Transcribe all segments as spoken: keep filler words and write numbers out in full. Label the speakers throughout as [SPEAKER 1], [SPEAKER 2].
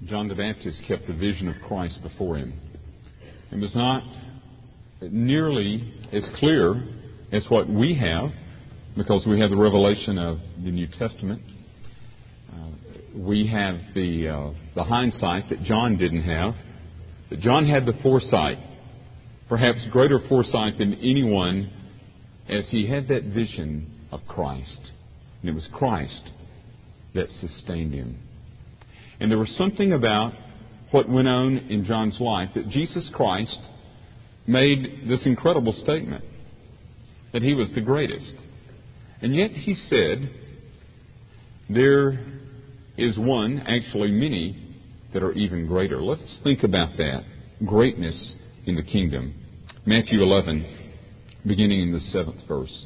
[SPEAKER 1] John the Baptist kept the vision of Christ before him. It was not nearly as clear as what we have, because we have the revelation of the New Testament. Uh, we have the uh, the hindsight that John didn't have. But John had the foresight, perhaps greater foresight than anyone, as he had that vision of Christ. And it was Christ that sustained him. And there was something about what went on in John's life that Jesus Christ made this incredible statement, that he was the greatest. And yet he said, there is one, actually many, that are even greater. Let's think about that. Greatness in the kingdom. Matthew eleven, beginning in the seventh verse.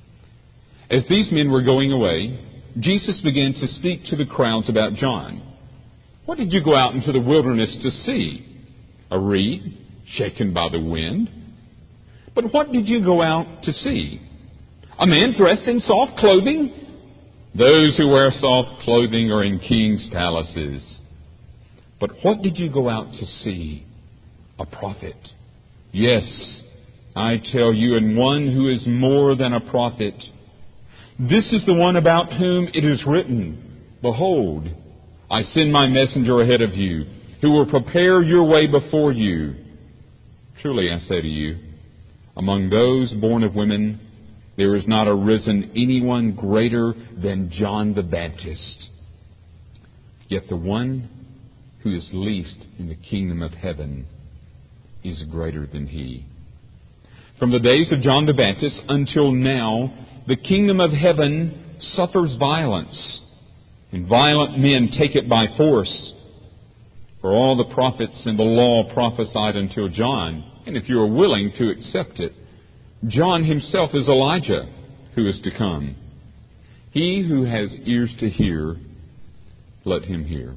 [SPEAKER 1] As these men were going away, Jesus began to speak to the crowds about John. What did you go out into the wilderness to see? A reed shaken by the wind? But what did you go out to see? A man dressed in soft clothing? Those who wear soft clothing are in kings' palaces. But what did you go out to see? A prophet. Yes, I tell you, and one who is more than a prophet. This is the one about whom it is written, Behold, I send my messenger ahead of you, who will prepare your way before you. Truly I say to you, among those born of women, there is not arisen anyone greater than John the Baptist. Yet the one who is least in the kingdom of heaven is greater than he. From the days of John the Baptist until now, the kingdom of heaven suffers violence, and violent men take it by force. For all the prophets and the law prophesied until John, and if you are willing to accept it, John himself is Elijah who is to come. He who has ears to hear, let him hear.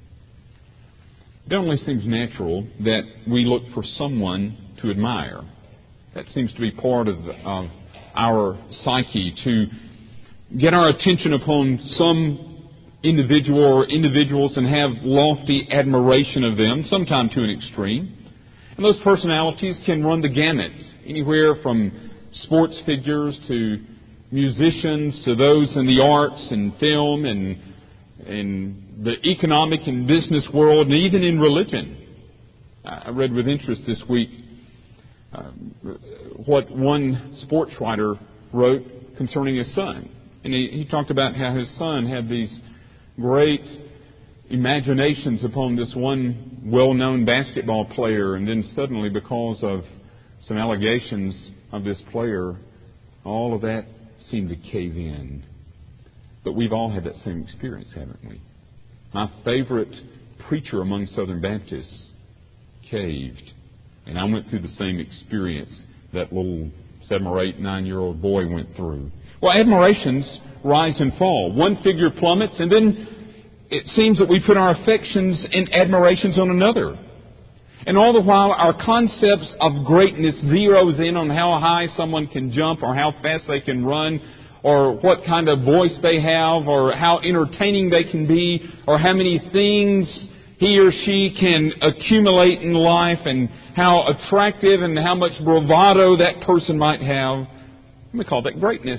[SPEAKER 1] It only seems natural that we look for someone to admire. That seems to be part of, of our psyche, to get our attention upon some individual or individuals and have lofty admiration of them, sometimes to an extreme. And those personalities can run the gamut, anywhere from sports figures to musicians to those in the arts and film and in the economic and business world, and even in religion. I read with interest this week uh, what one sports writer wrote concerning his son. And he, he talked about how his son had these great imaginations upon this one well-known basketball player, and then suddenly, because of some allegations of this player, all of that seemed to cave in. But we've all had that same experience, haven't we? My favorite preacher among Southern Baptists caved. And I went through the same experience that little seven or eight, nine-year-old boy went through. Well, admirations rise and fall. One figure plummets, and then it seems that we put our affections and admirations on another. And all the while, our concepts of greatness zeroes in on how high someone can jump, or how fast they can run, or what kind of voice they have, or how entertaining they can be, or how many things he or she can accumulate in life, and how attractive and how much bravado that person might have. We call that greatness.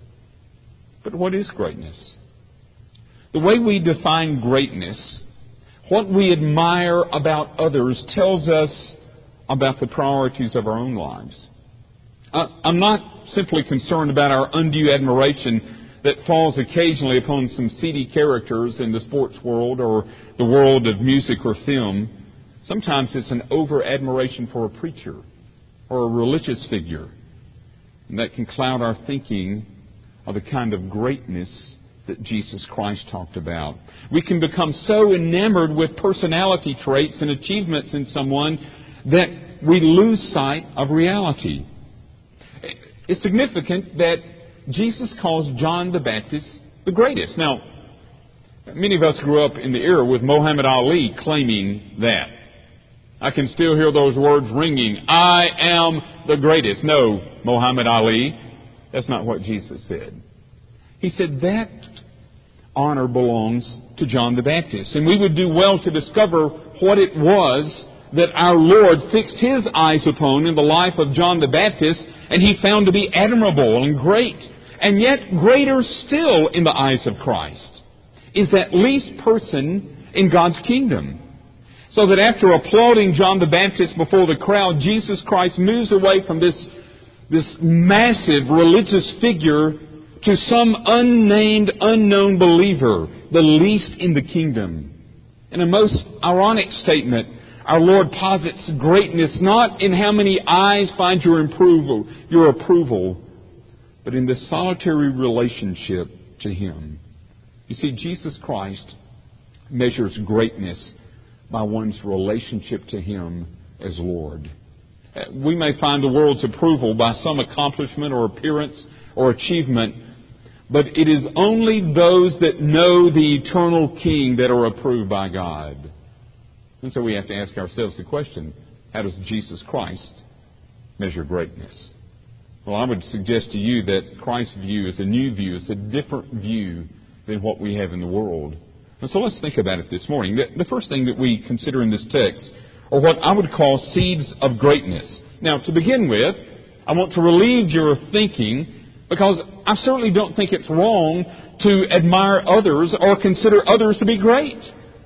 [SPEAKER 1] But what is greatness? The way we define greatness, what we admire about others, tells us about the priorities of our own lives. Uh, I'm not simply concerned about our undue admiration that falls occasionally upon some seedy characters in the sports world or the world of music or film. Sometimes it's an over-admiration for a preacher or a religious figure. And that can cloud our thinking of the kind of greatness that Jesus Christ talked about. We can become so enamored with personality traits and achievements in someone that we lose sight of reality. It's significant that Jesus calls John the Baptist the greatest. Now, many of us grew up in the era with Muhammad Ali claiming that. I can still hear those words ringing, I am the greatest. No, Muhammad Ali, that's not what Jesus said. He said that honor belongs to John the Baptist. And we would do well to discover what it was that our Lord fixed His eyes upon in the life of John the Baptist, and He found to be admirable and great. And yet greater still in the eyes of Christ is that least person in God's kingdom. So that after applauding John the Baptist before the crowd, Jesus Christ moves away from this, this massive religious figure to some unnamed, unknown believer, the least in the kingdom. In a most ironic statement, our Lord posits greatness not in how many eyes find your approval, your approval, but in the solitary relationship to Him. You see, Jesus Christ measures greatness by one's relationship to Him as Lord. We may find the world's approval by some accomplishment or appearance or achievement, but it is only those that know the eternal King that are approved by God. And so we have to ask ourselves the question, how does Jesus Christ measure greatness? Well, I would suggest to you that Christ's view is a new view. It's a different view than what we have in the world. And so let's think about it this morning. The first thing that we consider in this text are what I would call seeds of greatness. Now, to begin with, I want to relieve your thinking, because I certainly don't think it's wrong to admire others or consider others to be great.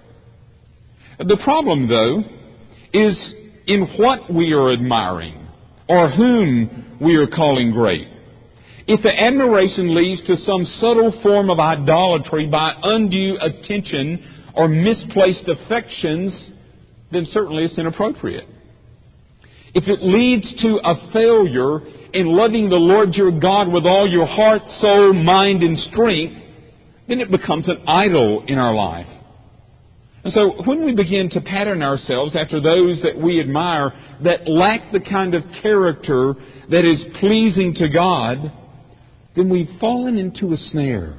[SPEAKER 1] The problem, though, is in what we are admiring or whom we are calling great. If the admiration leads to some subtle form of idolatry by undue attention or misplaced affections, then certainly it's inappropriate. If it leads to a failure in loving the Lord your God with all your heart, soul, mind, and strength, then it becomes an idol in our life. And so when we begin to pattern ourselves after those that we admire that lack the kind of character that is pleasing to God, then we've fallen into a snare.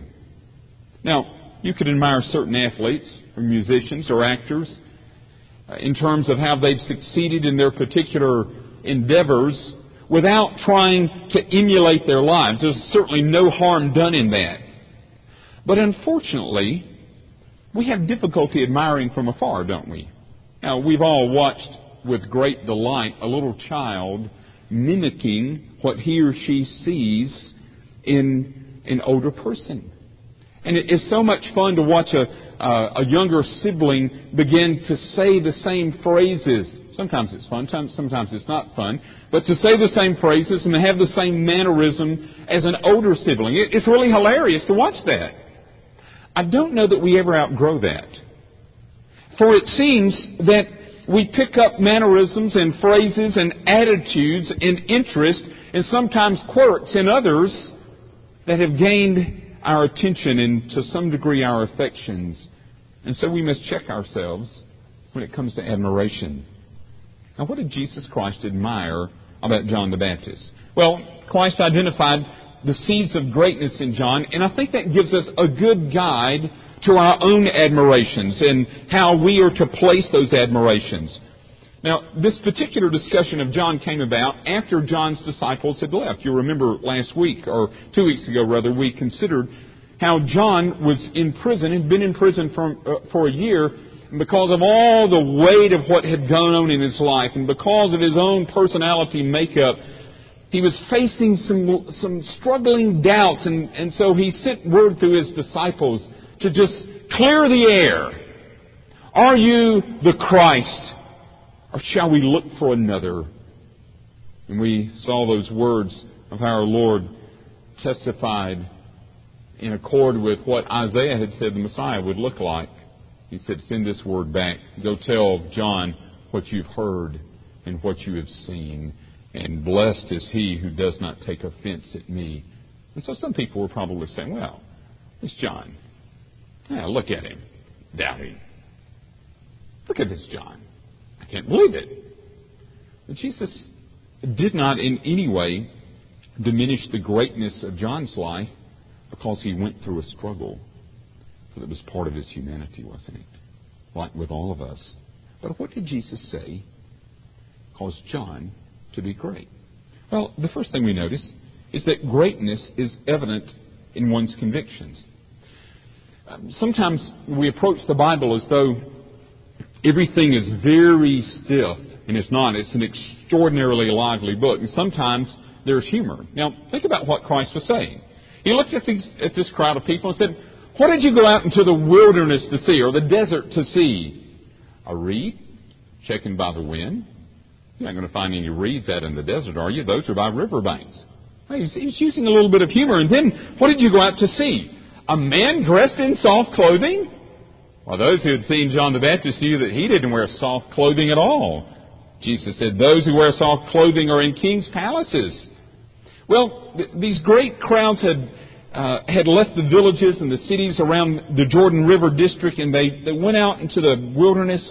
[SPEAKER 1] Now, you could admire certain athletes or musicians or actors uh, in terms of how they've succeeded in their particular endeavors without trying to emulate their lives. There's certainly no harm done in that. But unfortunately, we have difficulty admiring from afar, don't we? Now, we've all watched with great delight a little child mimicking what he or she sees in an older person. And it is so much fun to watch a, uh, a younger sibling begin to say the same phrases. Sometimes it's fun, sometimes it's not fun. But to say the same phrases and to have the same mannerism as an older sibling. It, it's really hilarious to watch that. I don't know that we ever outgrow that. For it seems that we pick up mannerisms and phrases and attitudes and interest and sometimes quirks in others that have gained our attention and to some degree our affections. And so we must check ourselves when it comes to admiration. Now, what did Jesus Christ admire about John the Baptist? Well, Christ identified the seeds of greatness in John, and I think that gives us a good guide to our own admirations and how we are to place those admirations. Now, this particular discussion of John came about after John's disciples had left. You remember last week, or two weeks ago rather, we considered how John was in prison, had been in prison for, uh, for a year, and because of all the weight of what had gone on in his life, and because of his own personality makeup, he was facing some some struggling doubts, and, and so he sent word to his disciples to just clear the air. Are you the Christ, or shall we look for another? And we saw those words of how our Lord testified in accord with what Isaiah had said the Messiah would look like. He said, send this word back. Go tell John what you've heard and what you have seen. And blessed is he who does not take offense at me. And so some people were probably saying, well, it's John. Yeah, look at him, doubting. Look at this John. I can't believe it. But Jesus did not in any way diminish the greatness of John's life because he went through a struggle. But it was part of his humanity, wasn't it? Like with all of us. But what did Jesus say caused John to be great? Well, the first thing we notice is that greatness is evident in one's convictions. Um, sometimes we approach the Bible as though everything is very stiff, and it's not. It's an extraordinarily lively book, and sometimes there's humor. Now, think about what Christ was saying. He looked at, these, at this crowd of people and said, "What did you go out into the wilderness to see, or the desert to see? A reed shaken by the wind? You're not going to find any reeds out in the desert, are you? Those are by riverbanks." He's, he's using a little bit of humor. And then, what did you go out to see? A man dressed in soft clothing? Well, those who had seen John the Baptist knew that he didn't wear soft clothing at all. Jesus said, "Those who wear soft clothing are in king's palaces." Well, th- these great crowds had uh, had left the villages and the cities around the Jordan River district, and they, they went out into the wilderness.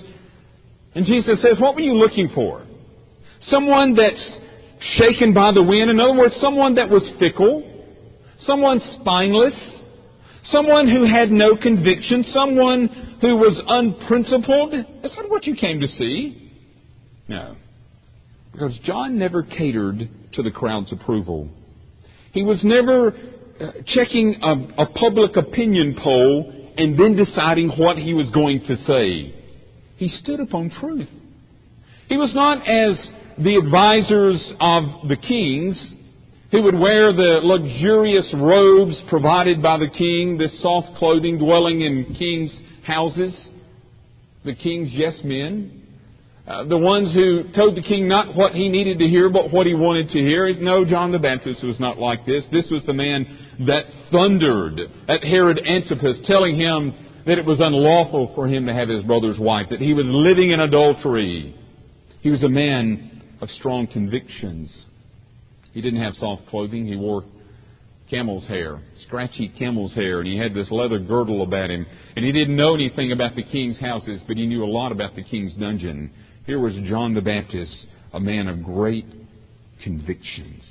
[SPEAKER 1] And Jesus says, "What were you looking for? Someone that's shaken by the wind." In other words, someone that was fickle, someone spineless, someone who had no conviction, someone who was unprincipled. That's not what you came to see. No. Because John never catered to the crowd's approval. He was never uh, checking a, a public opinion poll and then deciding what he was going to say. He stood upon truth. He was not as the advisors of the kings who would wear the luxurious robes provided by the king, this soft clothing, dwelling in kings' houses, the king's yes men, uh, the ones who told the king not what he needed to hear but what he wanted to hear. No, John the Baptist was not like this. This was the man that thundered at Herod Antipas, telling him that it was unlawful for him to have his brother's wife, that he was living in adultery. He was a man of strong convictions. He didn't have soft clothing. He wore camel's hair, scratchy camel's hair, and he had this leather girdle about him. And he didn't know anything about the king's houses, but he knew a lot about the king's dungeon. Here was John the Baptist, a man of great convictions.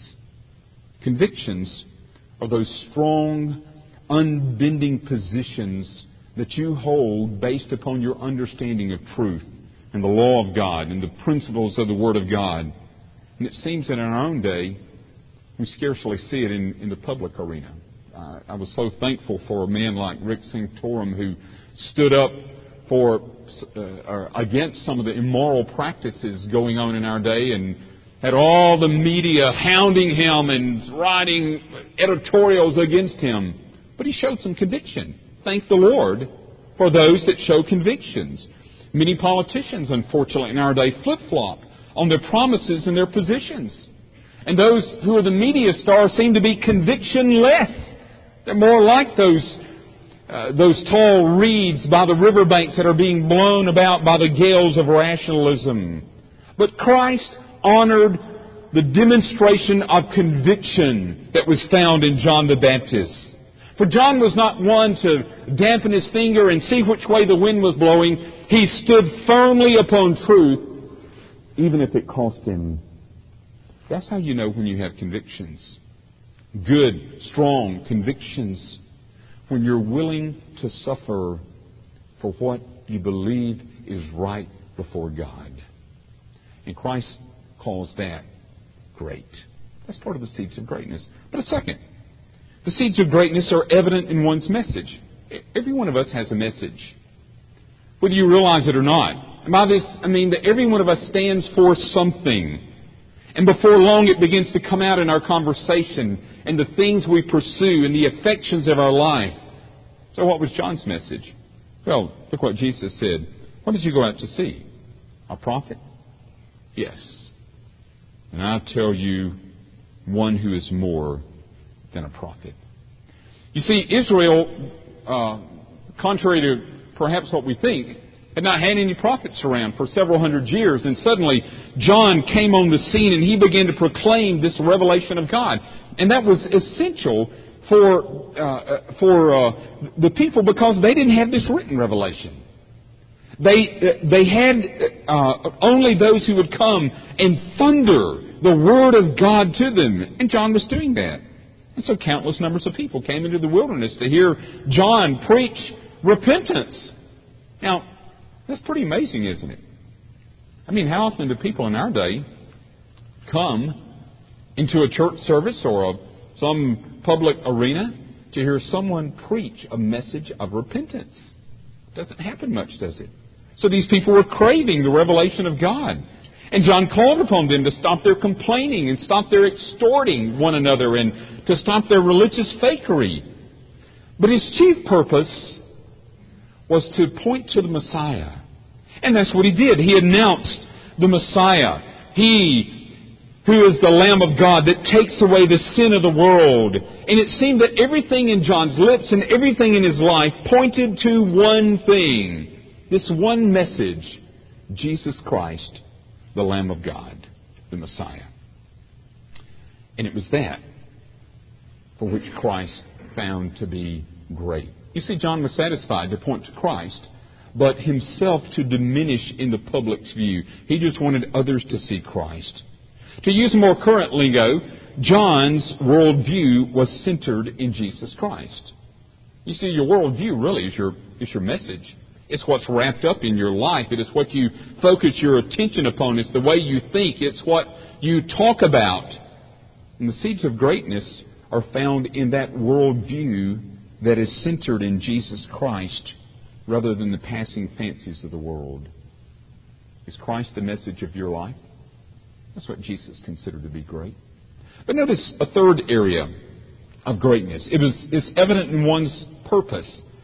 [SPEAKER 1] Convictions are those strong, unbending positions that you hold based upon your understanding of truth and the law of God and the principles of the Word of God. And it seems that in our own day, we scarcely see it in, in the public arena. Uh, I was so thankful for a man like Rick Santorum who stood up for uh, or against some of the immoral practices going on in our day, and had all the media hounding him and writing editorials against him. But he showed some conviction. Thank the Lord for those that show convictions. Many politicians, unfortunately, in our day flip-flop on their promises and their positions. And those who are the media stars seem to be conviction-less. They're more like those uh, those tall reeds by the riverbanks that are being blown about by the gales of rationalism. But Christ honored the demonstration of conviction that was found in John the Baptist. For John was not one to dampen his finger and see which way the wind was blowing. He stood firmly upon truth, even if it cost him. That's how you know when you have convictions. Good, strong convictions. When you're willing to suffer for what you believe is right before God. And Christ calls that great. That's part of the seeds of greatness. But a second, the seeds of greatness are evident in one's message. Every one of us has a message, whether you realize it or not. And by this, I mean that every one of us stands for something. And before long, it begins to come out in our conversation and the things we pursue and the affections of our life. So what was John's message? Well, look what Jesus said. What did you go out to see? A prophet? Yes. And I tell you, one who is more than a prophet. You see, Israel, uh, contrary to perhaps what we think, had not had any prophets around for several hundred years. And suddenly, John came on the scene and he began to proclaim this revelation of God. And that was essential for uh, for uh, the people because they didn't have this written revelation. They they had uh, only those who would come and thunder the Word of God to them. And John was doing that. And so countless numbers of people came into the wilderness to hear John preach repentance. Now, that's pretty amazing, isn't it? I mean, how often do people in our day come into a church service or a, some public arena to hear someone preach a message of repentance. It doesn't happen much, does it? So these people were craving the revelation of God. And John called upon them to stop their complaining and stop their extorting one another and to stop their religious fakery. But his chief purpose was to point to the Messiah. And that's what he did. He announced the Messiah. He who is the Lamb of God that takes away the sin of the world. And it seemed that everything in John's lips and everything in his life pointed to one thing. This one message, Jesus Christ, the Lamb of God, the Messiah. And it was that for which Christ found to be great. You see, John was satisfied to point to Christ, but himself to diminish in the public's view. He just wanted others to see Christ. To use more current lingo, John's worldview was centered in Jesus Christ. You see, your worldview really is your, is your message. It's what's wrapped up in your life. It is what you focus your attention upon. It's the way you think. It's what you talk about. And the seeds of greatness are found in that worldview that is centered in Jesus Christ rather than the passing fancies of the world. Is Christ the message of your life? That's what Jesus considered to be great. But notice a third area of greatness. It was it's evident in one's purpose.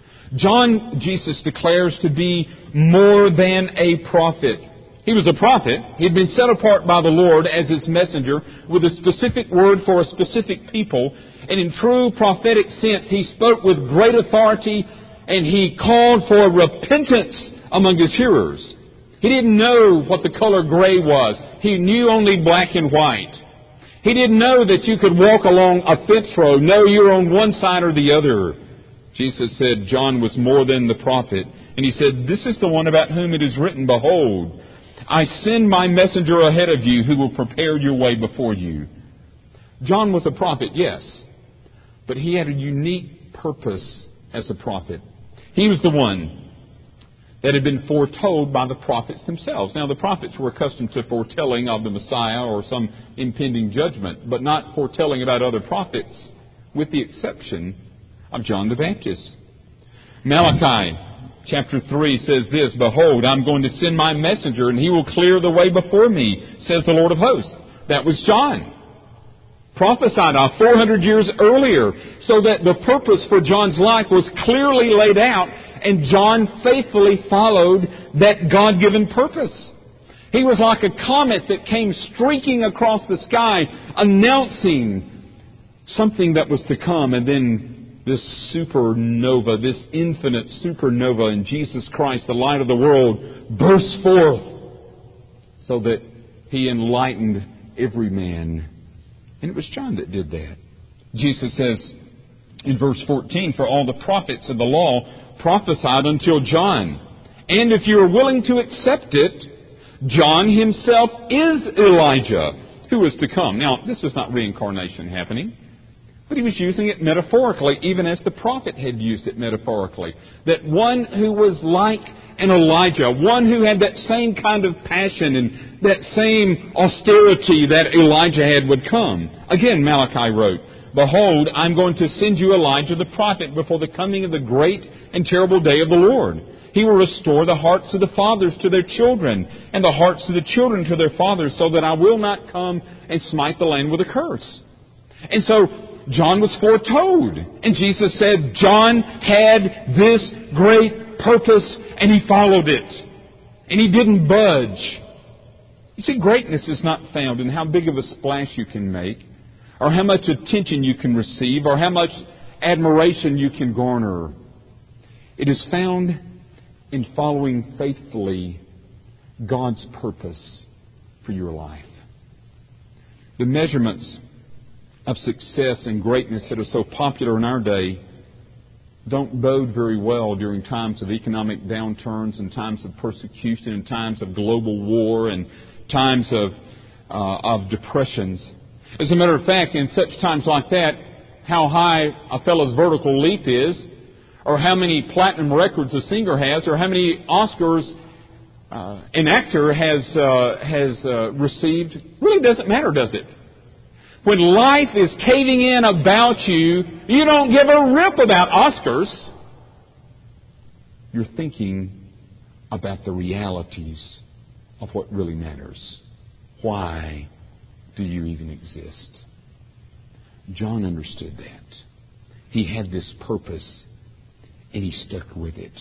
[SPEAKER 1] John, Jesus declares to be more than a prophet. He was a prophet. He had been set apart by the Lord as His messenger with a specific word for a specific people. And in true prophetic sense, He spoke with great authority and He called for repentance among His hearers. He didn't know what the color gray was. He knew only black and white. He didn't know that you could walk along a fence row. No, you're on one side or the other. Jesus said John was more than the prophet. And He said, this is the one about whom it is written, behold, I send my messenger ahead of you who will prepare your way before you. John was a prophet, yes. But he had a unique purpose as a prophet. He was the one that had been foretold by the prophets themselves. Now, the prophets were accustomed to foretelling of the Messiah or some impending judgment, but not foretelling about other prophets, with the exception of John the Baptist. Malachi chapter three says this, behold, I'm going to send my messenger, and he will clear the way before me, says the Lord of hosts. That was John. Prophesied of four hundred years earlier, so that the purpose for John's life was clearly laid out, and John faithfully followed that God-given purpose. He was like a comet that came streaking across the sky, announcing something that was to come, and then this supernova, this infinite supernova in Jesus Christ, the light of the world, burst forth so that He enlightened every man. And it was John that did that. Jesus says in verse fourteen, for all the prophets of the law prophesied until John. And if you are willing to accept it, John himself is Elijah, who is to come. Now, this is not reincarnation happening, but he was using it metaphorically, even as the prophet had used it metaphorically. That one who was like an Elijah, one who had that same kind of passion and that same austerity that Elijah had would come. Again, Malachi wrote, behold, I'm going to send you Elijah the prophet before the coming of the great and terrible day of the Lord. He will restore the hearts of the fathers to their children, and the hearts of the children to their fathers, so that I will not come and smite the land with a curse. And so John was foretold. And Jesus said John had this great purpose, and he followed it. And he didn't budge. You see, greatness is not found in how big of a splash you can make, or how much attention you can receive, or how much admiration you can garner. It is found in following faithfully God's purpose for your life. The measurements of success and greatness that are so popular in our day don't bode very well during times of economic downturns and times of persecution and times of global war and times of uh, of depressions. As a matter of fact, in such times like that, how high a fellow's vertical leap is, or how many platinum records a singer has, or how many Oscars uh, an actor has uh, has uh, received, really doesn't matter, does it? When life is caving in about you, you don't give a rip about Oscars. You're thinking about the realities of what really matters. Why do you even exist? John understood that. He had this purpose, and he stuck with it.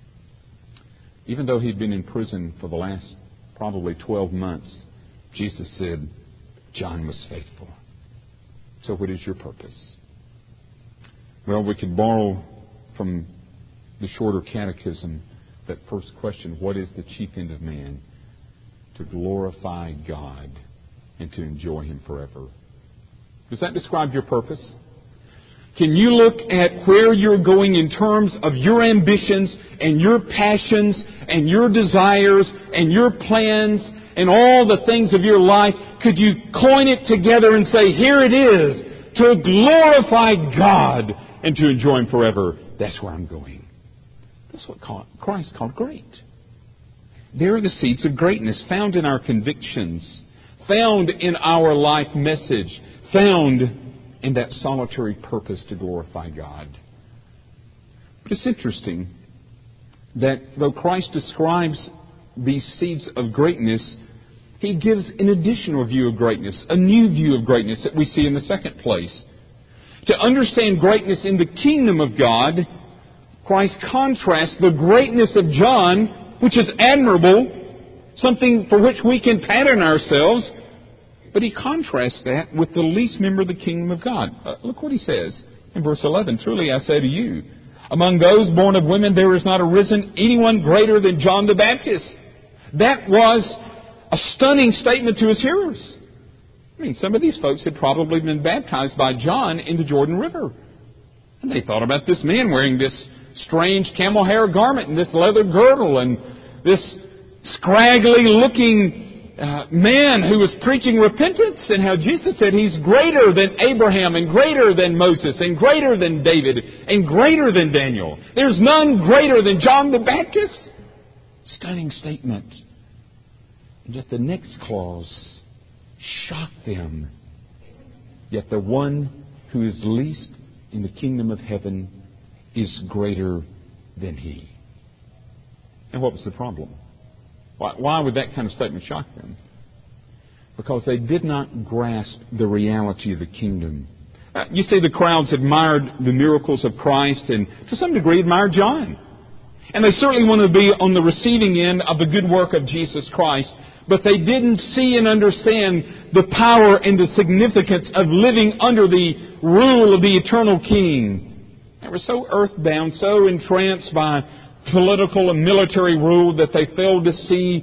[SPEAKER 1] Even though he'd been in prison for the last probably twelve months, Jesus said, John was faithful. So what is your purpose? Well, we could borrow from the shorter catechism that first question, what is the chief end of man? To glorify God and to enjoy Him forever. Does that describe your purpose? Can you look at where you're going in terms of your ambitions and your passions and your desires and your plans and all the things of your life? Could you coin it together and say, here it is, to glorify God and to enjoy Him forever? That's where I'm going. That's what Christ called great. There are the seeds of greatness found in our convictions, found in our life message, found in that solitary purpose to glorify God. But it's interesting that though Christ describes these seeds of greatness, He gives an additional view of greatness, a new view of greatness that we see in the second place. To understand greatness in the kingdom of God, Christ contrasts the greatness of John, which is admirable, something for which we can pattern ourselves, but He contrasts that with the least member of the kingdom of God. Uh, look what He says in verse eleven. Truly I say to you, among those born of women there is not arisen anyone greater than John the Baptist. That was a stunning statement to His hearers. I mean, some of these folks had probably been baptized by John in the Jordan River. And they thought about this man wearing this strange camel hair garment and this leather girdle and this scraggly looking uh, man who was preaching repentance, and how Jesus said He's greater than Abraham and greater than Moses and greater than David and greater than Daniel. There's none greater than John the Baptist. Stunning statement. And yet the next clause shocked them. Yet the one who is least in the kingdom of heaven is greater than he. And what was the problem? Why, why would that kind of statement shock them? Because they did not grasp the reality of the kingdom. Uh, you see, the crowds admired the miracles of Christ and to some degree admired John. And they certainly wanted to be on the receiving end of the good work of Jesus Christ. But they didn't see and understand the power and the significance of living under the rule of the eternal King. They were so earthbound, so entranced by political and military rule that they failed to see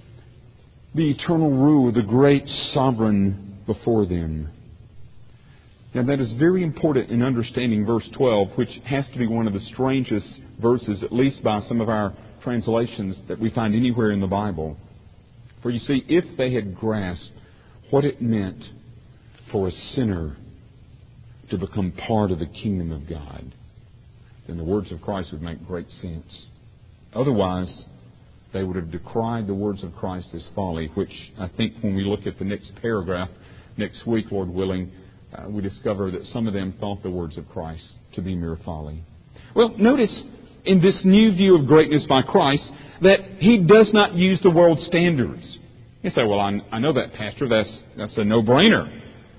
[SPEAKER 1] the eternal rule, the great sovereign before them. Now that is very important in understanding verse twelve, which has to be one of the strangest verses, at least by some of our translations, that we find anywhere in the Bible. For you see, if they had grasped what it meant for a sinner to become part of the kingdom of God, then the words of Christ would make great sense. Otherwise, they would have decried the words of Christ as folly, which I think when we look at the next paragraph next week, Lord willing, uh, we discover that some of them thought the words of Christ to be mere folly. Well, notice in this new view of greatness by Christ that He does not use the world's standards. You say, well, I, I know that, Pastor. That's, that's a no-brainer.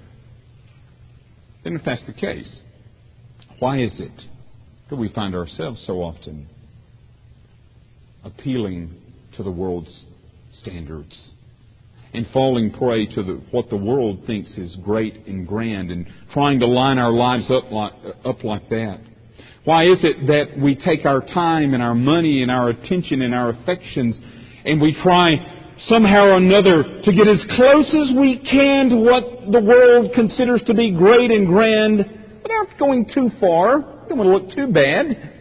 [SPEAKER 1] Then if that's the case, why is it that we find ourselves so often appealing to the world's standards and falling prey to the, what the world thinks is great and grand and trying to line our lives up like, up like that? Why is it that we take our time and our money and our attention and our affections and we try somehow or another to get as close as we can to what the world considers to be great and grand without going too far? We don't want to look too bad.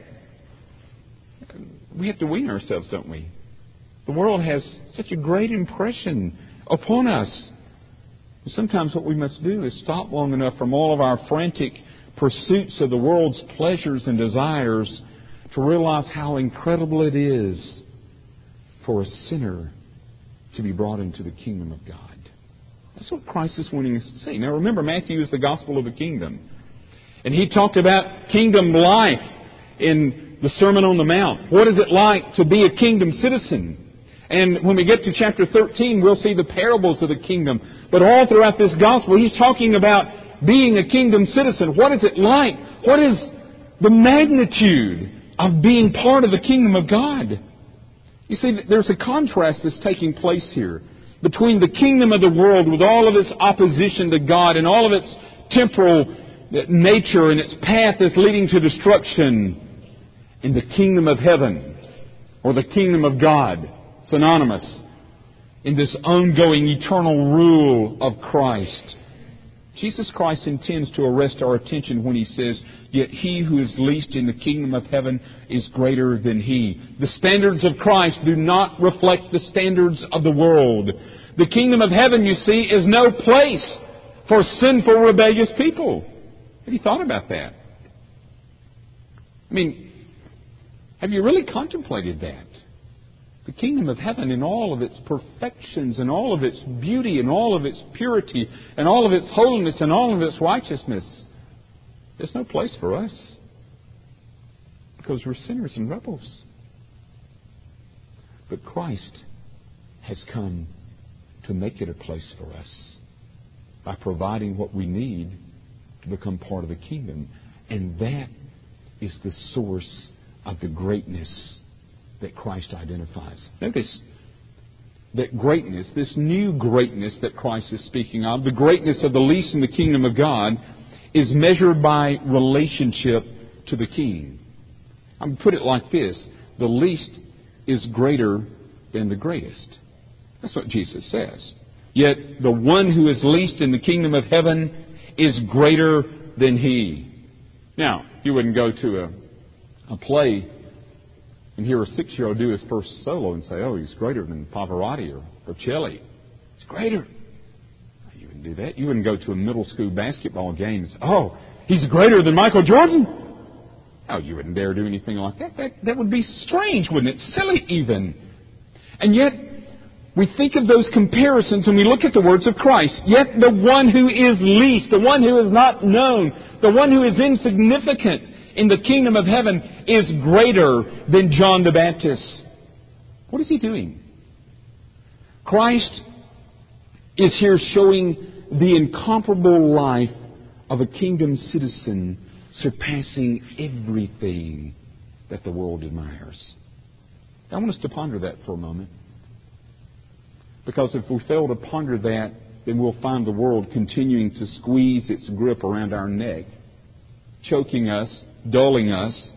[SPEAKER 1] We have to wean ourselves, don't we? The world has such a great impression upon us. Sometimes what we must do is stop long enough from all of our frantic pursuits of the world's pleasures and desires to realize how incredible it is for a sinner to be brought into the kingdom of God. That's what Christ is wanting us to see. Now remember, Matthew is the gospel of the kingdom. And he talked about kingdom life in the Sermon on the Mount. What is it like to be a kingdom citizen? And when we get to chapter thirteen, we'll see the parables of the kingdom. But all throughout this gospel, he's talking about being a kingdom citizen. What is it like? What is the magnitude of being part of the kingdom of God? You see, there's a contrast that's taking place here between the kingdom of the world with all of its opposition to God and all of its temporal nature and its path that's leading to destruction, and the kingdom of heaven or the kingdom of God, synonymous, in this ongoing eternal rule of Christ. Jesus Christ intends to arrest our attention when He says, "Yet he who is least in the kingdom of heaven is greater than he." The standards of Christ do not reflect the standards of the world. The kingdom of heaven, you see, is no place for sinful, rebellious people. Have you thought about that? I mean, have you really contemplated that? The kingdom of heaven in all of its perfections and all of its beauty and all of its purity and all of its holiness and all of its righteousness. There's no place for us because we're sinners and rebels. But Christ has come to make it a place for us by providing what we need to become part of the kingdom. And that is the source of the greatness that Christ identifies. Notice that greatness, this new greatness that Christ is speaking of, the greatness of the least in the kingdom of God, is measured by relationship to the King. I'm going to put it like this: the least is greater than the greatest. That's what Jesus says. Yet the one who is least in the kingdom of heaven is greater than he. Now, you wouldn't go to a, a play and hear a six-year-old do his first solo and say, "Oh, he's greater than Pavarotti or Bocelli. He's greater." You wouldn't do that. You wouldn't go to a middle school basketball game and say, "Oh, he's greater than Michael Jordan." Oh, you wouldn't dare do anything like that. That, that would be strange, wouldn't it? Silly even. And yet, we think of those comparisons and we look at the words of Christ. Yet the one who is least, the one who is not known, the one who is insignificant in the kingdom of heaven is greater than John the Baptist. What is he doing? Christ is here showing the incomparable life of a kingdom citizen, surpassing everything that the world admires. I want us to ponder that for a moment. Because if we fail to ponder that, then we'll find the world continuing to squeeze its grip around our neck, choking us, dulling us.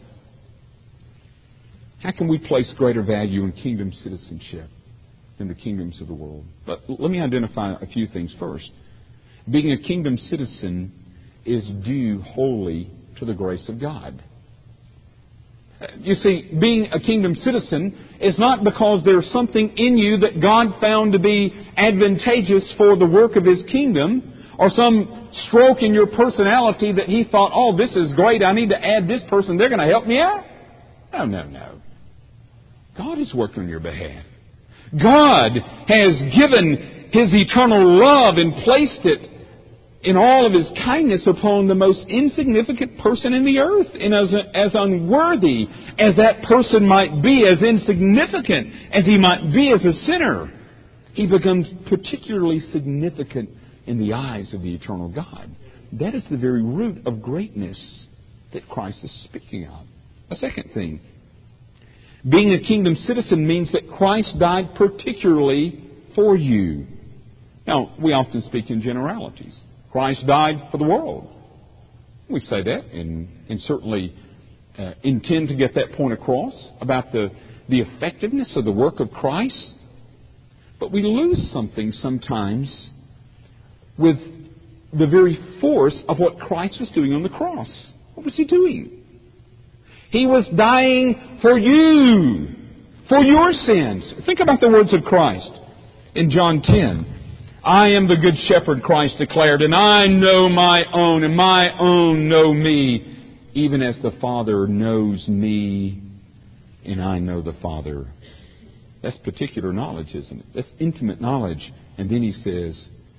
[SPEAKER 1] How can we place greater value in kingdom citizenship than the kingdoms of the world? But let me identify a few things first. Being a kingdom citizen is due wholly to the grace of God. You see, being a kingdom citizen is not because there's something in you that God found to be advantageous for the work of His kingdom, or some stroke in your personality that He thought, "Oh, this is great, I need to add this person, they're going to help me out." No, no, no. God has worked on your behalf. God has given His eternal love and placed it in all of His kindness upon the most insignificant person in the earth. And as, as unworthy as that person might be, as insignificant as he might be as a sinner, he becomes particularly significant in the eyes of the eternal God. That is the very root of greatness that Christ is speaking of. A second thing, being a kingdom citizen means that Christ died particularly for you. Now, we often speak in generalities. Christ died for the world. We say that and, and certainly uh, intend to get that point across about the, the effectiveness of the work of Christ. But we lose something sometimes with the very force of what Christ was doing on the cross. What was He doing? He was dying for you, for your sins. Think about the words of Christ in John ten. "I am the good shepherd," Christ declared, "and I know my own, and my own know me, even as the Father knows me, and I know the Father." That's particular knowledge, isn't it? That's intimate knowledge. And then He says,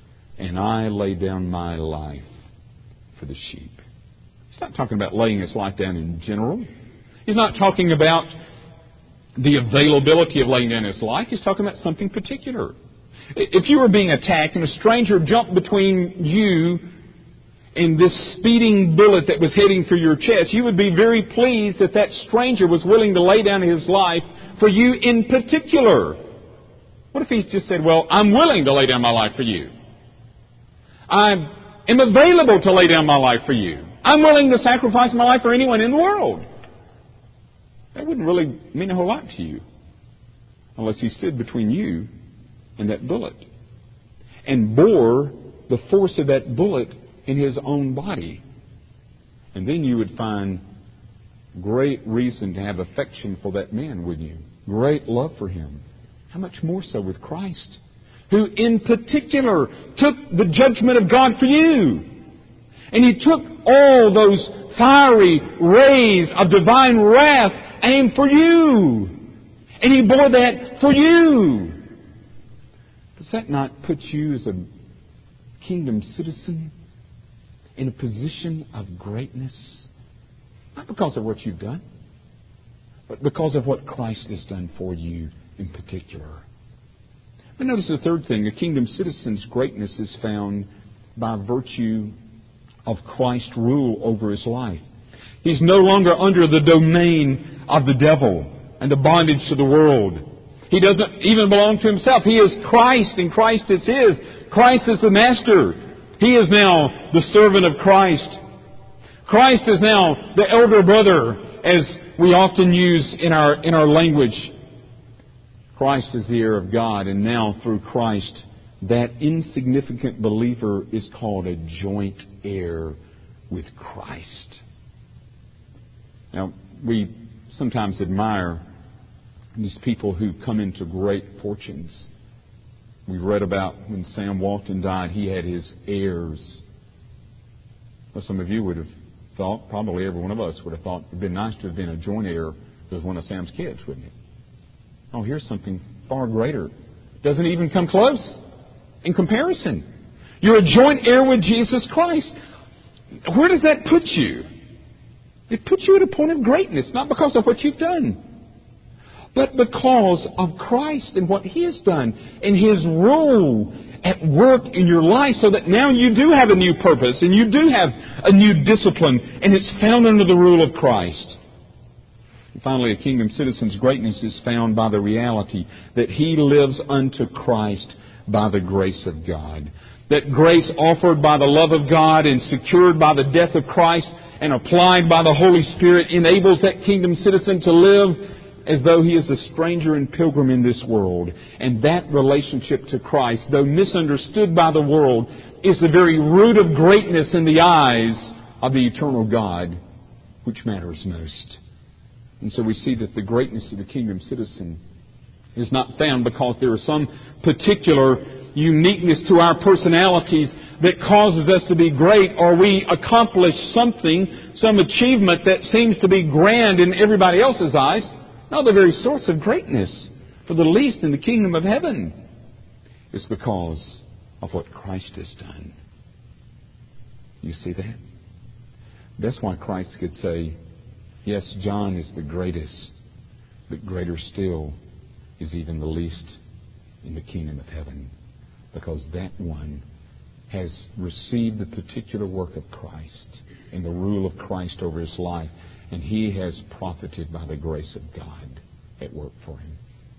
[SPEAKER 1] and I lay down my life for the sheep. He's not talking about laying his life down in general. He's not talking about the availability of laying down his life. He's talking about something particular. If you were being attacked and a stranger jumped between you and this speeding bullet that was heading for your chest, you would be very pleased that that stranger was willing to lay down his life for you in particular. What if he just said, well, I'm willing to lay down my life for you. I am available to lay down my life for you. I'm willing to sacrifice my life for anyone in the world. That wouldn't really mean a whole lot to you unless he stood between you and that bullet and bore the force of that bullet in his own body. And then you would find great reason to have affection for that man, wouldn't you? Great love for him. How much more so with Christ, who in particular took the judgment of God for you. And He took all those fiery rays of divine wrath aimed for you. And He bore that for you. Does that not put you as a kingdom citizen in a position of greatness? Not because of what you've done, but because of what Christ has done for you in particular. But notice the third thing. A kingdom citizen's greatness is found by virtue of Christ's rule over his life. He's no longer under the domain of the devil and the bondage to the world. He doesn't even belong to himself. He is Christ, and Christ is his. Christ is the master. He is now the servant of Christ. Christ is now the elder brother, as we often use in our in our language. Christ is the heir of God, and now through Christ, that insignificant believer is called a joint heir with Christ. Now, we sometimes admire these people who come into great fortunes. We read about when Sam Walton died, he had his heirs. Well, some of you would have thought, probably every one of us would have thought, it would have been nice to have been a joint heir with one of Sam's kids, wouldn't it? Oh, here's something far greater. Doesn't even come close in comparison. You're a joint heir with Jesus Christ. Where does that put you? It puts you at a point of greatness, not because of what you've done, but because of Christ and what He has done and His rule at work in your life, so that now you do have a new purpose and you do have a new discipline, and it's found under the rule of Christ. And finally, a kingdom citizen's greatness is found by the reality that he lives unto Christ by the grace of God. That grace offered by the love of God and secured by the death of Christ and applied by the Holy Spirit enables that kingdom citizen to live as though he is a stranger and pilgrim in this world. And that relationship to Christ, though misunderstood by the world, is the very root of greatness in the eyes of the eternal God, which matters most. And so we see that the greatness of the kingdom citizen is not found because there is some particular uniqueness to our personalities that causes us to be great, or we accomplish something, some achievement that seems to be grand in everybody else's eyes. No, the very source of greatness for the least in the kingdom of heaven is because of what Christ has done. You see that? That's why Christ could say, yes, John is the greatest, but greater still is even the least in the kingdom of heaven, because that one has received the particular work of Christ and the rule of Christ over his life, and he has profited by the grace of God at work for him.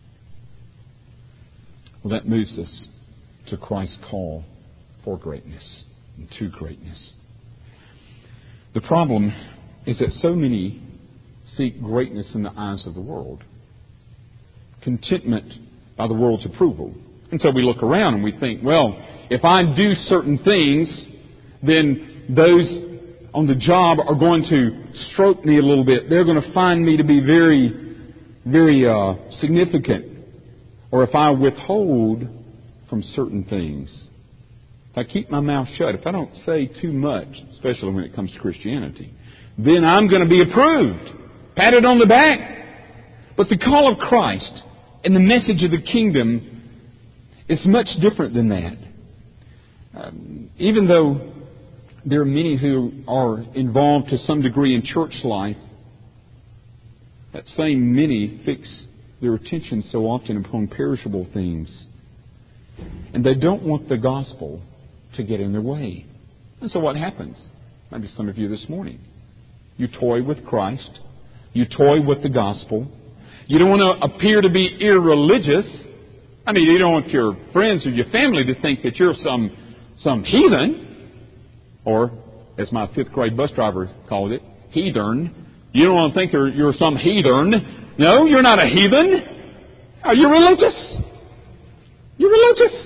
[SPEAKER 1] Well, that moves us to Christ's call for greatness and to greatness. The problem is that so many seek greatness in the eyes of the world, contentment by the world's approval. And so we look around and we think, well, if I do certain things, then those on the job are going to stroke me a little bit. They're going to find me to be very, very uh, significant. Or if I withhold from certain things, if I keep my mouth shut, if I don't say too much, especially when it comes to Christianity, then I'm going to be approved, patted on the back. But the call of Christ and the message of the kingdom is much different than that.
[SPEAKER 2] Um, even though there are many who are involved to some degree in church life, that same many fix their attention so often upon perishable things. And they don't want the gospel to get in their way. And so what happens? Maybe some of you this morning. You toy with Christ. You toy with the gospel. You don't want to appear to be irreligious. I mean, you don't want your friends or your family to think that you're some some heathen. Or, as my fifth grade bus driver called it, heathen. You don't want to think you're, you're some heathen. No, you're not a heathen. Are you religious? You're religious.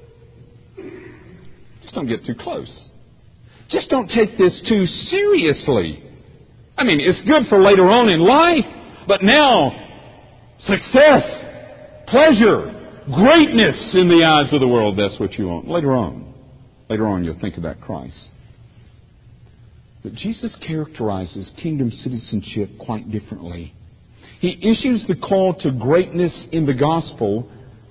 [SPEAKER 2] Just don't get too close. Just don't take this too seriously. I mean, it's good for later on in life, but now, success, pleasure, greatness in the eyes of the world, that's what you want. Later on. Later on you'll think about Christ. But Jesus characterizes kingdom citizenship quite differently. He issues the call to greatness in the gospel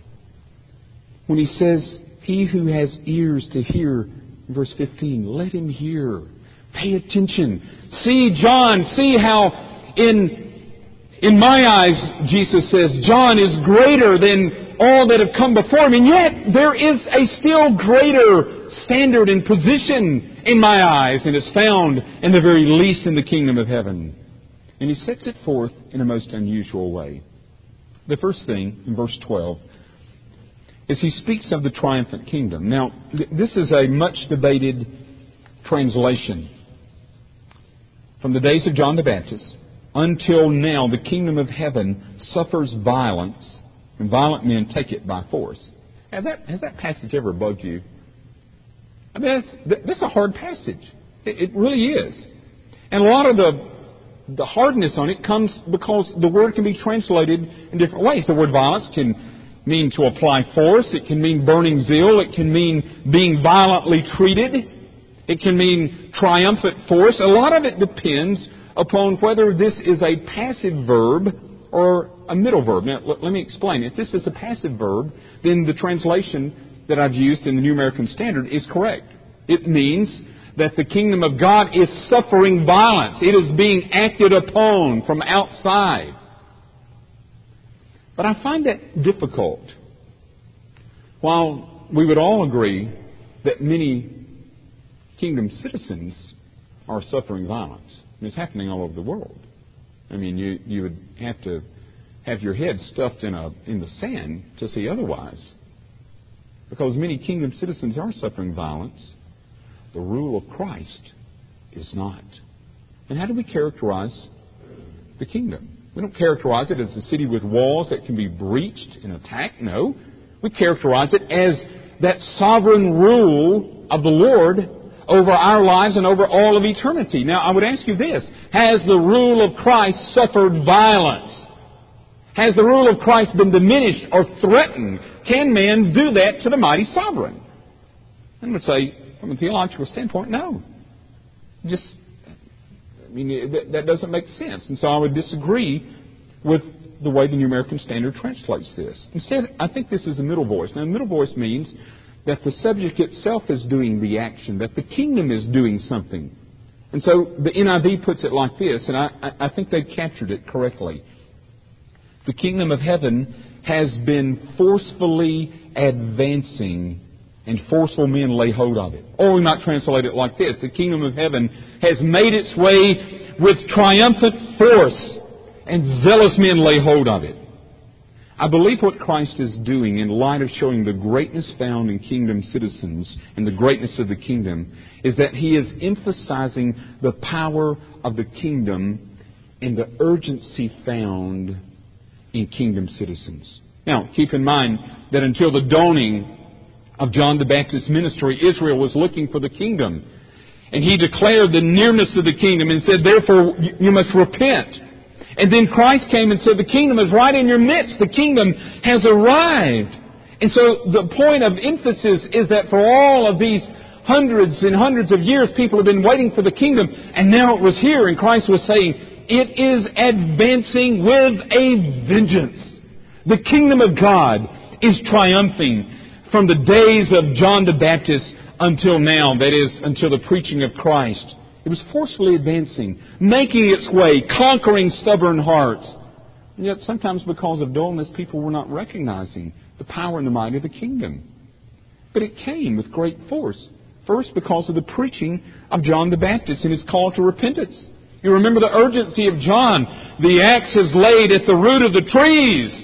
[SPEAKER 2] when He says, he who has ears to hear, in verse fifteen, let him hear. Pay attention. See John, see how in, in my eyes, Jesus says, John is greater than all that have come before him. And yet there is a still greater standard and position in my eyes, and it's found in the very least in the kingdom of heaven. And He sets it forth in a most unusual way. The first thing, in verse twelve, is He speaks of the triumphant kingdom. Now, th- this is a much debated translation. From the days of John the Baptist until now, the kingdom of heaven suffers violence, and violent men take it by force. Has that, has that passage ever bugged you? I mean, that's, that's a hard passage. It, it really is. And a lot of the the hardness on it comes because the word can be translated in different ways. The word violence can mean to apply force. It can mean burning zeal. It can mean being violently treated. It can mean triumphant force. A lot of it depends upon whether this is a passive verb or a middle verb. Now, let me explain. If this is a passive verb, then the translation that I've used in the New American Standard is correct. It means that the kingdom of God is suffering violence. It is being acted upon from outside. But I find that difficult. While we would all agree that many kingdom citizens are suffering violence, and it's happening all over the world. I mean, you, you would have to have your head stuffed in a in the sand to see otherwise. Because many kingdom citizens are suffering violence. The rule of Christ is not. And how do we characterize the kingdom? We don't characterize it as a city with walls that can be breached and attacked. No. We characterize it as that sovereign rule of the Lord over our lives and over all of eternity. Now, I would ask you this. Has the rule of Christ suffered violence? Has the rule of Christ been diminished or threatened? Can man do that to the mighty sovereign? I would say, from a theological standpoint, no. Just, I mean, that, that doesn't make sense. And so I would disagree with the way the New American Standard translates this. Instead, I think this is a middle voice. Now, the middle voice means that the subject itself is doing the action, that the kingdom is doing something. And so the N I V puts it like this, and I, I think they've captured it correctly. The kingdom of heaven has been forcefully advancing, and forceful men lay hold of it. Or we might translate it like this. The kingdom of heaven has made its way with triumphant force, and zealous men lay hold of it. I believe what Christ is doing in light of showing the greatness found in kingdom citizens and the greatness of the kingdom is that He is emphasizing the power of the kingdom and the urgency found in kingdom citizens. Now, keep in mind that until the dawning of John the Baptist's ministry, Israel was looking for the kingdom. And he declared the nearness of the kingdom and said, therefore, you must repent. And then Christ came and said, the kingdom is right in your midst. The kingdom has arrived. And so the point of emphasis is that for all of these hundreds and hundreds of years, people have been waiting for the kingdom. And now it was here. And Christ was saying, it is advancing with a vengeance. The kingdom of God is triumphing from the days of John the Baptist until now, that is, until the preaching of Christ. It was forcefully advancing, making its way, conquering stubborn hearts. And yet sometimes because of dullness, people were not recognizing the power and the might of the kingdom. But it came with great force. First, because of the preaching of John the Baptist and his call to repentance. You remember the urgency of John. The axe is laid at the root of the trees.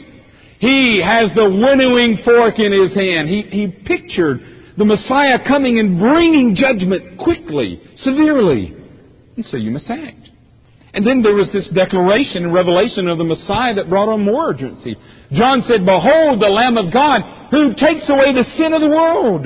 [SPEAKER 2] He has the winnowing fork in his hand. He, he pictured the Messiah coming and bringing judgment quickly, severely. And so you must act. And then there was this declaration and revelation of the Messiah that brought on more urgency. John said, "Behold, the Lamb of God who takes away the sin of the world."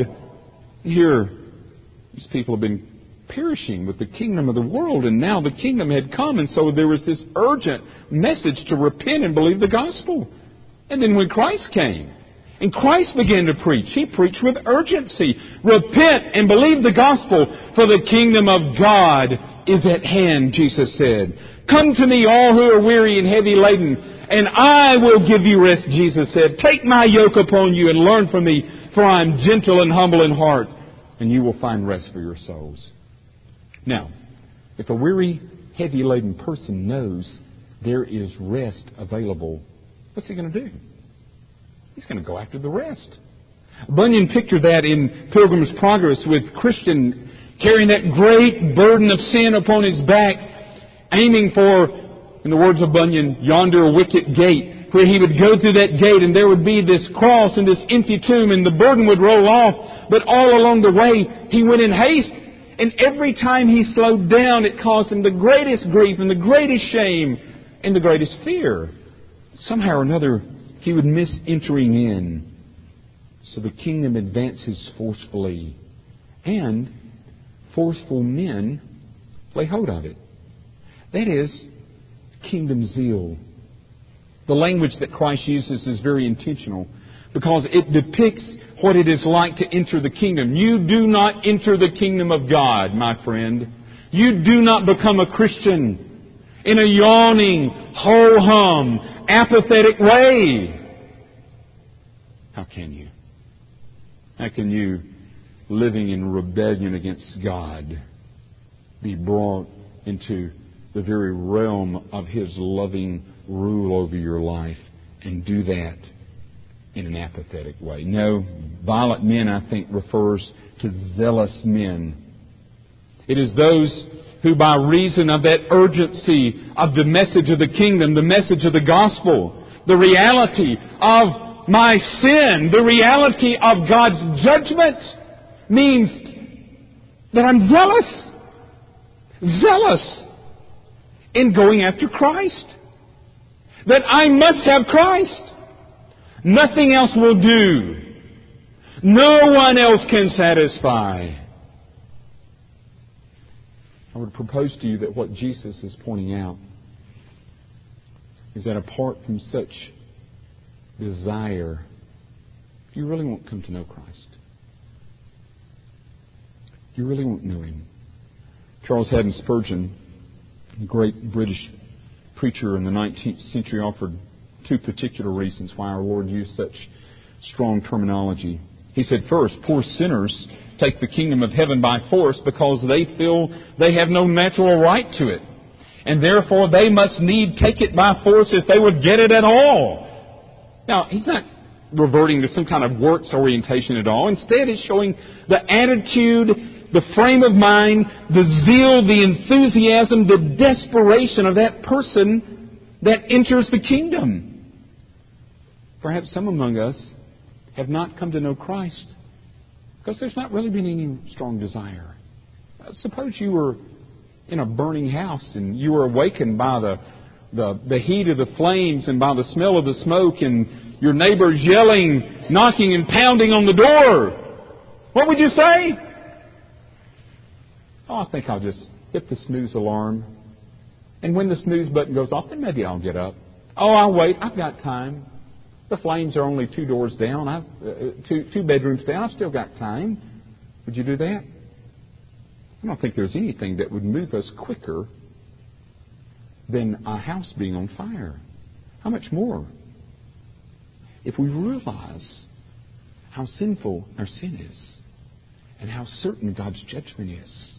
[SPEAKER 2] Here, these people have been perishing with the kingdom of the world, and now the kingdom had come, and so there was this urgent message to repent and believe the gospel. And then when Christ came, and Christ began to preach, He preached with urgency. Repent and believe the gospel, for the kingdom of God is at hand, Jesus said. Come to me, all who are weary and heavy laden, and I will give you rest, Jesus said. Take my yoke upon you and learn from me, for I am gentle and humble in heart, and you will find rest for your souls. Now, if a weary, heavy laden person knows there is rest available, what's he going to do? He's going to go after the rest. Bunyan pictured that in Pilgrim's Progress with Christian carrying that great burden of sin upon his back, aiming for, in the words of Bunyan, yonder wicket gate, where he would go through that gate and there would be this cross and this empty tomb and the burden would roll off. But all along the way, he went in haste. And every time he slowed down, it caused him the greatest grief and the greatest shame and the greatest fear. Somehow or another, he would miss entering in. So the kingdom advances forcefully. And forceful men lay hold of it. That is kingdom zeal. The language that Christ uses is very intentional because it depicts what it is like to enter the kingdom. You do not enter the kingdom of God, my friend. You do not become a Christian in a yawning, ho-hum, apathetic way. How can you? How can you, living in rebellion against God, be brought into the very realm of His loving rule over your life and do that in an apathetic way? No, violent men, I think, refers to zealous men. It is those who, by reason of that urgency of the message of the kingdom, the message of the gospel, the reality of my sin, the reality of God's judgment, means that I'm zealous. Zealous in going after Christ. That I must have Christ. Nothing else will do. No one else can satisfy. I would propose to you that what Jesus is pointing out is that apart from such desire, you really won't come to know Christ. You really won't know Him. Charles Haddon Spurgeon, a great British preacher in the nineteenth century, offered two particular reasons why our Lord used such strong terminology. He said, first, poor sinners take the kingdom of heaven by force because they feel they have no natural right to it. And therefore they must need take it by force if they would get it at all. Now, he's not reverting to some kind of works orientation at all. Instead, he's showing the attitude, the frame of mind, the zeal, the enthusiasm, the desperation of that person that enters the kingdom. Perhaps some among us have not come to know Christ because there's not really been any strong desire. Suppose you were in a burning house and you were awakened by the, the, the heat of the flames and by the smell of the smoke and your neighbors yelling, knocking and pounding on the door. What would you say? Oh, I think I'll just hit the snooze alarm. And when the snooze button goes off, then maybe I'll get up. Oh, I'll wait. I've got time. The flames are only two doors down, I've, uh, two, two bedrooms down. I've still got time. Would you do that? I don't think there's anything that would move us quicker than a house being on fire. How much more if we realize how sinful our sin is and how certain God's judgment is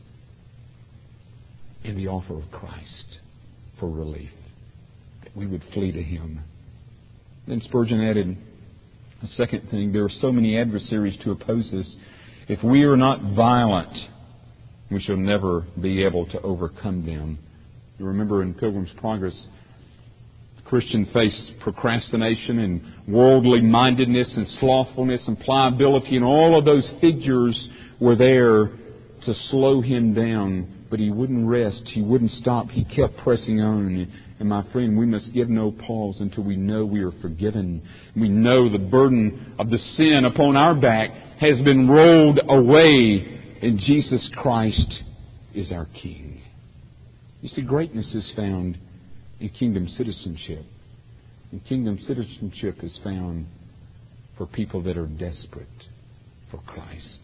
[SPEAKER 2] in the offer of Christ for relief, that we would flee to Him. Then Spurgeon added a second thing. There are so many adversaries to oppose us. If we are not violent, we shall never be able to overcome them. You remember in Pilgrim's Progress, the Christian faced procrastination and worldly mindedness and slothfulness and pliability, and all of those figures were there to slow him down. But he wouldn't rest. He wouldn't stop. He kept pressing on. And my friend, we must give no pause until we know we are forgiven. We know the burden of the sin upon our back has been rolled away, and Jesus Christ is our King. You see, greatness is found in kingdom citizenship. And kingdom citizenship is found for people that are desperate for Christ.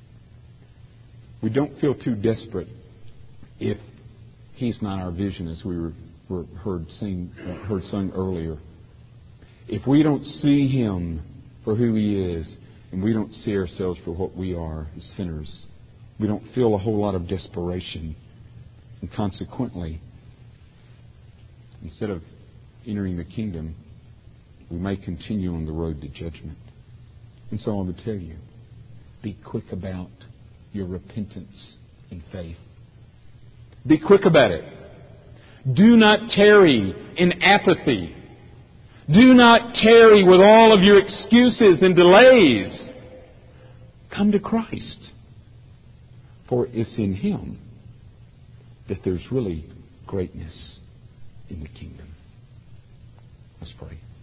[SPEAKER 2] We don't feel too desperate if He's not our vision, as we were, were heard sing, uh, heard sung earlier. If we don't see Him for who He is, and we don't see ourselves for what we are as sinners, we don't feel a whole lot of desperation. And consequently, instead of entering the kingdom, we may continue on the road to judgment. And so I would tell you, be quick about your repentance and faith. Be quick about it. Do not tarry in apathy. Do not tarry with all of your excuses and delays. Come to Christ. For it's in Him that there's really greatness in the kingdom. Let's pray.